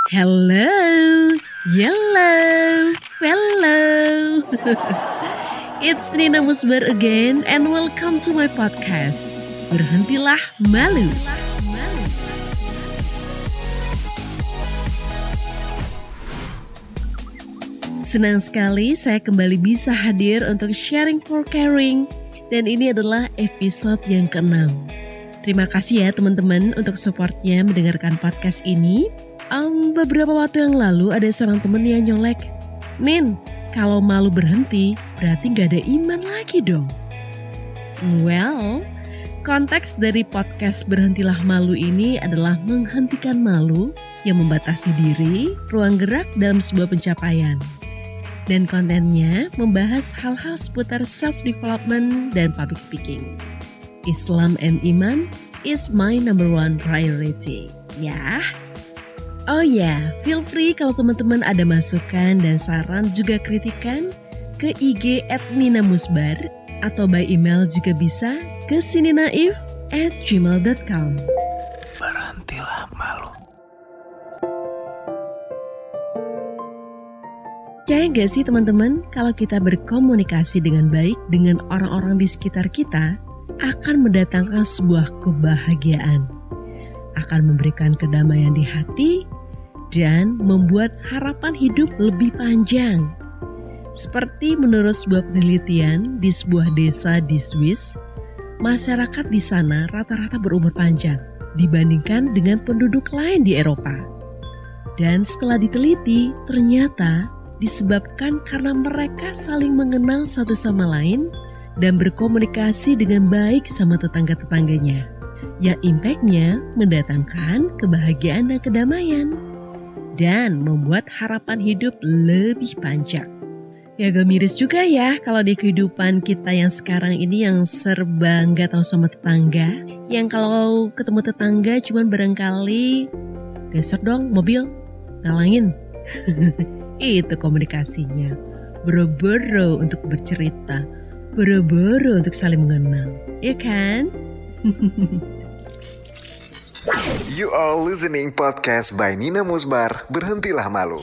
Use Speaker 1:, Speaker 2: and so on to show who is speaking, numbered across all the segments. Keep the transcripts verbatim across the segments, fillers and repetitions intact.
Speaker 1: Hello, yellow, hello. It's Nina Musbar again and welcome to my podcast. Berhentilah malu. Senang sekali saya kembali bisa hadir untuk sharing for caring. Dan ini adalah episode yang keenam. Terima kasih ya teman-teman untuk supportnya mendengarkan podcast ini. Um, beberapa waktu yang lalu ada seorang teman yang nyolek, Nin, kalau malu berhenti berarti gak ada iman lagi dong. Well, konteks dari podcast Berhentilah Malu ini adalah menghentikan malu yang membatasi diri, ruang gerak dalam sebuah pencapaian. Dan kontennya membahas hal-hal seputar self-development dan public speaking. Islam and Iman is my number one priority. Ya. Oh ya, yeah, feel free kalau teman-teman ada masukan dan saran juga kritikan ke I G at nina musbar atau by email juga bisa ke sininaif at gmail dot com.
Speaker 2: Berhentilah malu.
Speaker 1: Percaya gak sih teman-teman kalau kita berkomunikasi dengan baik dengan orang-orang di sekitar kita akan mendatangkan sebuah kebahagiaan, akan memberikan kedamaian di hati, dan membuat harapan hidup lebih panjang. Seperti menurut sebuah penelitian di sebuah desa di Swiss, masyarakat di sana rata-rata berumur panjang dibandingkan dengan penduduk lain di Eropa. Dan setelah diteliti, ternyata disebabkan karena mereka saling mengenal satu sama lain dan berkomunikasi dengan baik sama tetangga-tetangganya. Yang impact-nya mendatangkan kebahagiaan dan kedamaian dan membuat harapan hidup lebih panjang. Ya agak miris juga ya kalau di kehidupan kita yang sekarang ini yang serba nggak tahu sama tetangga. Yang kalau ketemu tetangga cuman barangkali geser dong mobil, ngalangin. Itu komunikasinya. Boro-boro untuk bercerita, boro-boro untuk saling mengenal, ya kan?
Speaker 2: You are listening podcast by Nina Musbar. Berhentilah malu.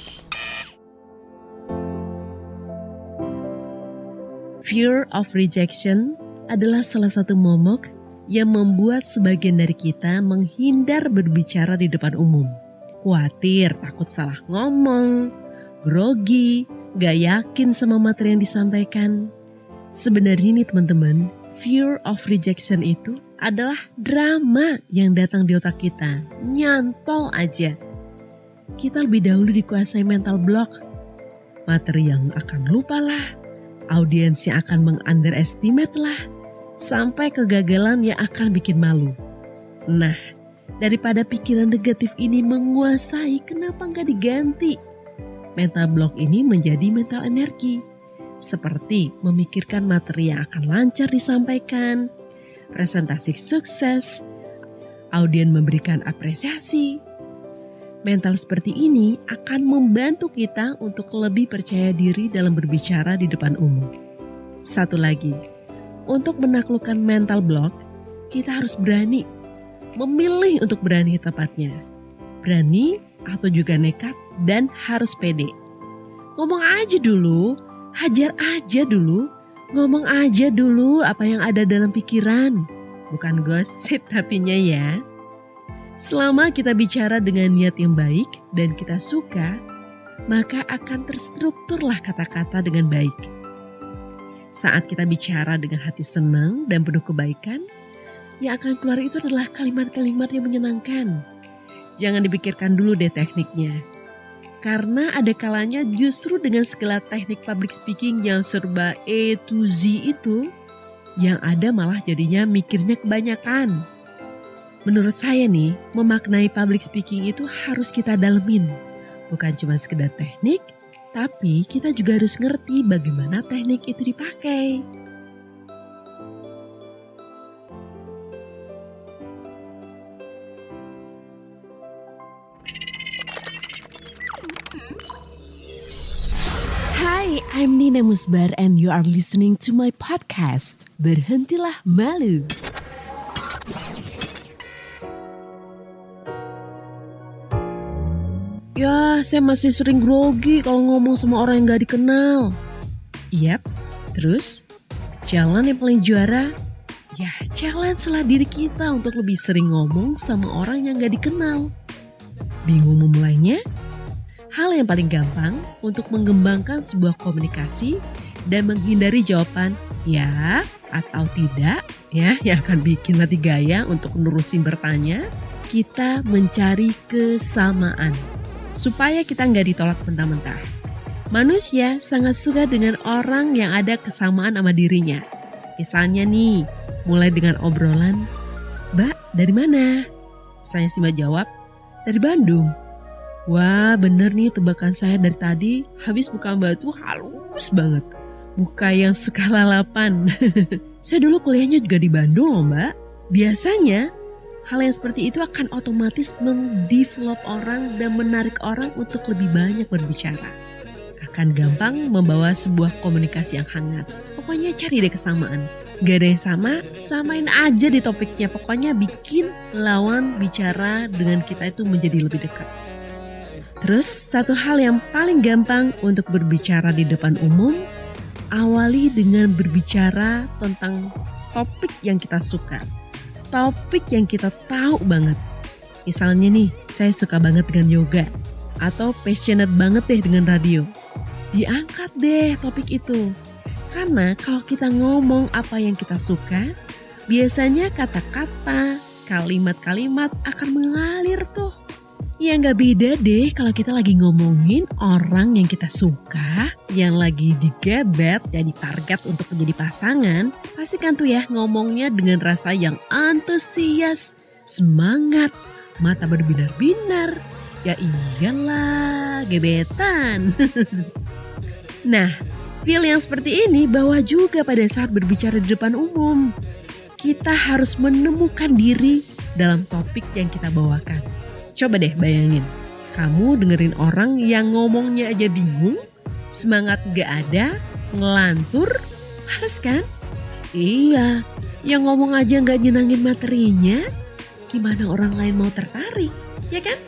Speaker 1: Fear of rejection adalah salah satu momok yang membuat sebagian dari kita menghindar berbicara di depan umum. Khawatir, takut salah ngomong, grogi, gak yakin sama materi yang disampaikan. Sebenarnya nih teman-teman, fear of rejection itu adalah drama yang datang di otak kita. Nyantol aja. Kita lebih dahulu dikuasai mental block. Materi yang akan lupa lah, audiens yang akan meng-underestimate lah, sampai kegagalan yang akan bikin malu. Nah, daripada pikiran negatif ini menguasai, kenapa nggak diganti? Mental block ini menjadi mental energi. Seperti memikirkan materi yang akan lancar disampaikan, presentasi sukses, audien memberikan apresiasi. Mental seperti ini akan membantu kita untuk lebih percaya diri dalam berbicara di depan umum. Satu lagi, untuk menaklukkan mental block, kita harus berani. Memilih untuk berani tepatnya. Berani atau juga nekat dan harus pede. Ngomong aja dulu, hajar aja dulu, ngomong aja dulu apa yang ada dalam pikiran. Bukan gosip tapinya ya. Selama kita bicara dengan niat yang baik dan kita suka, maka akan terstrukturlah kata-kata dengan baik. Saat kita bicara dengan hati senang dan penuh kebaikan, yang akan keluar itu adalah kalimat-kalimat yang menyenangkan. Jangan dipikirkan dulu deh tekniknya. Karena ada kalanya justru dengan segala teknik public speaking yang serba A to Z itu, yang ada malah jadinya mikirnya kebanyakan. Menurut saya nih, memaknai public speaking itu harus kita dalemin. Bukan cuma sekedar teknik, tapi kita juga harus ngerti bagaimana teknik itu dipakai. Hi, I'm Nina Musbar and you are listening to my podcast, Berhentilah Malu. Ya, saya masih sering grogi kalau ngomong sama orang yang gak dikenal. Yap, terus jalan yang paling juara, ya challenge-lah diri kita untuk lebih sering ngomong sama orang yang gak dikenal. Bingung memulainya? Hal yang paling gampang untuk mengembangkan sebuah komunikasi dan menghindari jawaban ya atau tidak ya yang akan bikin mati gaya untuk nerusin bertanya, kita mencari kesamaan supaya kita nggak ditolak mentah-mentah. Manusia sangat suka dengan orang yang ada kesamaan sama dirinya. Misalnya nih, mulai dengan obrolan, "Mbak, dari mana?" Saya si Mbak jawab, "Dari Bandung." Wah, bener nih tebakan saya dari tadi. Habis muka Mbak tuh halus banget. Muka yang suka lalapan. Saya dulu kuliahnya juga di Bandung loh Mbak. Biasanya hal yang seperti itu akan otomatis mendevelop orang dan menarik orang untuk lebih banyak berbicara. Akan gampang membawa sebuah komunikasi yang hangat. Pokoknya cari deh kesamaan. Gak ada yang sama, samain aja di topiknya. Pokoknya bikin lawan bicara dengan kita itu menjadi lebih dekat. Terus satu hal yang paling gampang untuk berbicara di depan umum, awali dengan berbicara tentang topik yang kita suka. Topik yang kita tahu banget. Misalnya nih, saya suka banget dengan yoga. Atau passionate banget deh dengan radio. Diangkat deh topik itu. Karena kalau kita ngomong apa yang kita suka, biasanya kata-kata, kalimat-kalimat akan mengalir tuh. Ya nggak beda deh kalau kita lagi ngomongin orang yang kita suka, yang lagi digebet jadi target untuk menjadi pasangan, pasti kan tuh ya ngomongnya dengan rasa yang antusias, semangat, mata berbinar-binar, ya iyalah gebetan. Nah, feel yang seperti ini bawa juga pada saat berbicara di depan umum. Kita harus menemukan diri dalam topik yang kita bawakan. Coba deh bayangin, kamu dengerin orang yang ngomongnya aja bingung, semangat gak ada, ngelantur, males kan? Iya, yang ngomong aja gak nyenangin materinya, gimana orang lain mau tertarik, ya kan?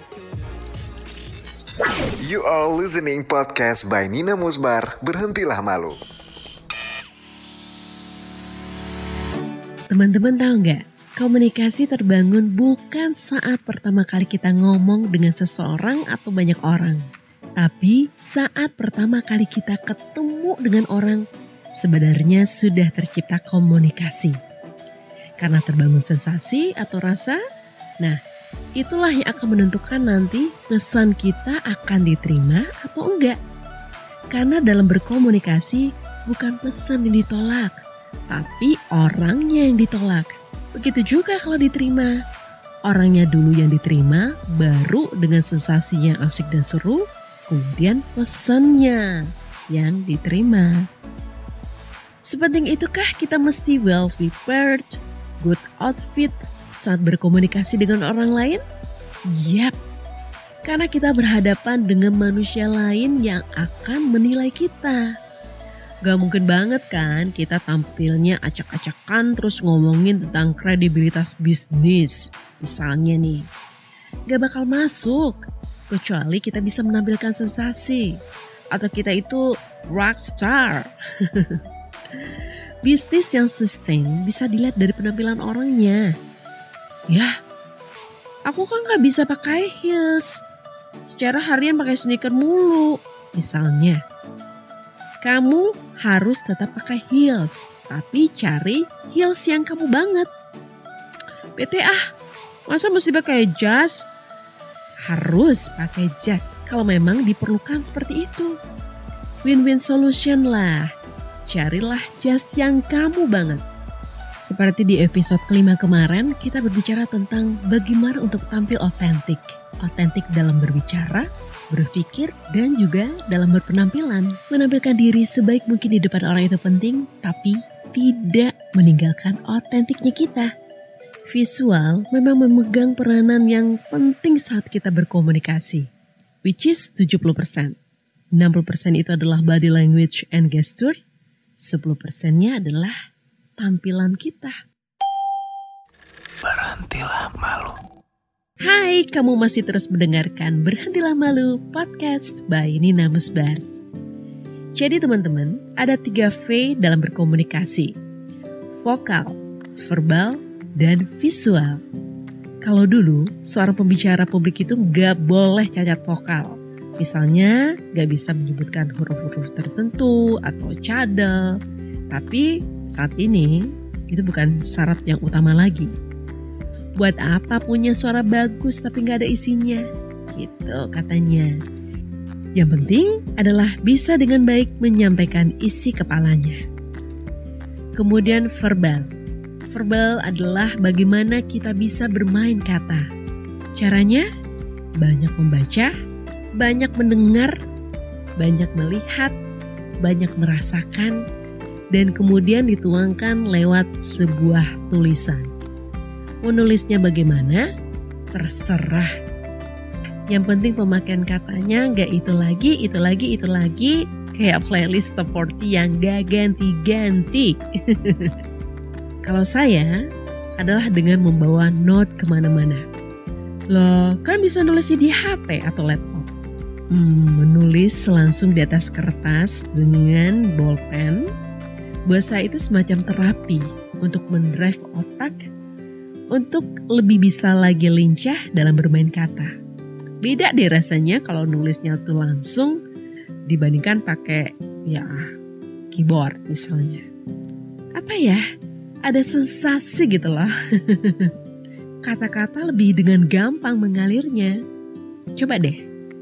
Speaker 2: You are listening podcast by Nina Musbar, Berhentilah Malu.
Speaker 1: Teman-teman tahu gak? Komunikasi terbangun bukan saat pertama kali kita ngomong dengan seseorang atau banyak orang. Tapi saat pertama kali kita ketemu dengan orang, sebenarnya sudah tercipta komunikasi. Karena terbangun sensasi atau rasa, nah itulah yang akan menentukan nanti pesan kita akan diterima atau enggak. Karena dalam berkomunikasi bukan pesan yang ditolak, tapi orangnya yang ditolak. Begitu juga kalau diterima. Orangnya dulu yang diterima, baru dengan sensasi yang asik dan seru, kemudian pesannya yang diterima. Sepenting itukah kita mesti well prepared, good outfit saat berkomunikasi dengan orang lain? Yap, karena kita berhadapan dengan manusia lain yang akan menilai kita. Gak mungkin banget kan kita tampilnya acak-acakan terus ngomongin tentang kredibilitas bisnis. Misalnya nih, gak bakal masuk kecuali kita bisa menampilkan sensasi. Atau kita itu rockstar. Bisnis yang sustain bisa dilihat dari penampilan orangnya. Ya, aku kan gak bisa pakai heels. Secara harian pakai sneaker mulu. Misalnya, kamu harus tetap pakai heels, tapi cari heels yang kamu banget. B T ah, masa mesti pakai jas? Harus pakai jas kalau memang diperlukan seperti itu. Win-win solution lah. Carilah jas yang kamu banget. Seperti di episode kelima kemarin, kita berbicara tentang bagaimana untuk tampil otentik. Otentik dalam berbicara, berpikir, dan juga dalam berpenampilan. Menampilkan diri sebaik mungkin di depan orang itu penting, tapi tidak meninggalkan otentiknya kita. Visual memang memegang peranan yang penting saat kita berkomunikasi, which is tujuh puluh persen. enam puluh persen itu adalah body language and gesture, sepuluh persennya adalah tampilan kita.
Speaker 2: Berhentilah malu.
Speaker 1: Hai, kamu masih terus mendengarkan Berhentilah Malu Podcast by Nina Musbar. Jadi teman-teman, ada tiga V dalam berkomunikasi. Vokal, verbal, dan visual. Kalau dulu, seorang pembicara publik itu gak boleh cacat vokal. Misalnya, gak bisa menyebutkan huruf-huruf tertentu atau cadel. Tapi saat ini, itu bukan syarat yang utama lagi. Buat apa punya suara bagus tapi gak ada isinya? Gitu katanya. Yang penting adalah bisa dengan baik menyampaikan isi kepalanya. Kemudian verbal. Verbal adalah bagaimana kita bisa bermain kata. Caranya banyak membaca, banyak mendengar, banyak melihat, banyak merasakan, dan kemudian dituangkan lewat sebuah tulisan. Menulisnya bagaimana? Terserah. Yang penting pemakaian katanya gak itu lagi, itu lagi, itu lagi. Kayak playlist top empat puluh yang gak ganti-ganti. Kalau saya adalah dengan membawa note kemana-mana. Loh, kan bisa nulisnya di H P atau laptop. Hmm, menulis langsung di atas kertas dengan bolpen. Buat saya itu semacam terapi untuk mendrive otak, untuk lebih bisa lagi lincah dalam bermain kata. Beda deh rasanya kalau nulisnya tuh langsung dibandingkan pakai ya keyboard misalnya. Apa ya? Ada sensasi gitu loh. Kata-kata lebih dengan gampang mengalirnya. Coba deh.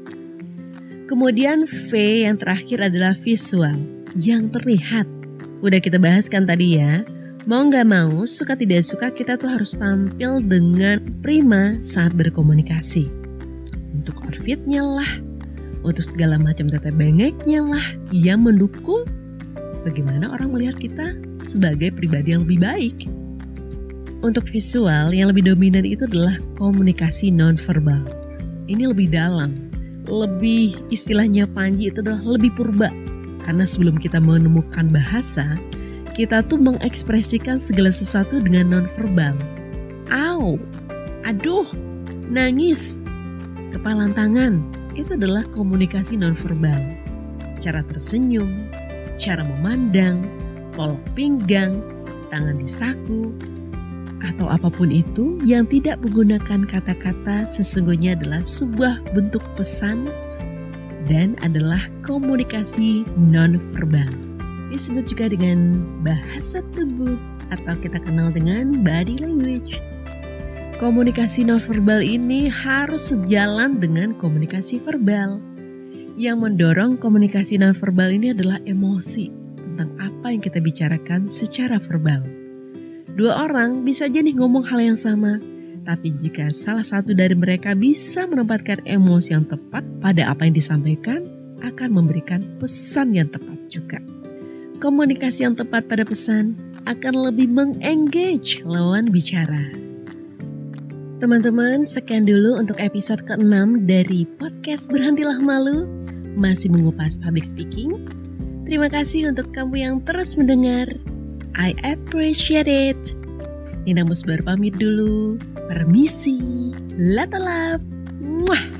Speaker 1: Kemudian V yang terakhir adalah visual, yang terlihat. Udah kita bahas kan tadi ya. Mau gak mau, suka tidak suka kita tuh harus tampil dengan prima saat berkomunikasi. Untuk outfitnya lah, untuk segala macam tete bengeknya lah yang mendukung bagaimana orang melihat kita sebagai pribadi yang lebih baik. Untuk visual yang lebih dominan itu adalah komunikasi nonverbal. Ini lebih dalam, lebih istilahnya Panji itu adalah lebih purba. Karena sebelum kita menemukan bahasa, kita tuh mengekspresikan segala sesuatu dengan nonverbal. Au, aduh, nangis, kepalan tangan, itu adalah komunikasi nonverbal. Cara tersenyum, cara memandang, polok pinggang, tangan di saku, atau apapun itu yang tidak menggunakan kata-kata sesungguhnya adalah sebuah bentuk pesan dan adalah komunikasi nonverbal. Disebut juga dengan bahasa tubuh atau kita kenal dengan body language. Komunikasi nonverbal ini harus sejalan dengan komunikasi verbal. Yang mendorong komunikasi nonverbal ini adalah emosi tentang apa yang kita bicarakan secara verbal. Dua orang bisa jadi ngomong hal yang sama, tapi jika salah satu dari mereka bisa menempatkan emosi yang tepat pada apa yang disampaikan, akan memberikan pesan yang tepat juga. Komunikasi yang tepat pada pesan akan lebih mengengage lawan bicara. Teman-teman, sekian dulu untuk episode keenam dari podcast Berhentilah Malu, masih mengupas public speaking. Terima kasih untuk kamu yang terus mendengar. I appreciate it. Nina Musbar pamit dulu. Permisi. Lata love. Mwah.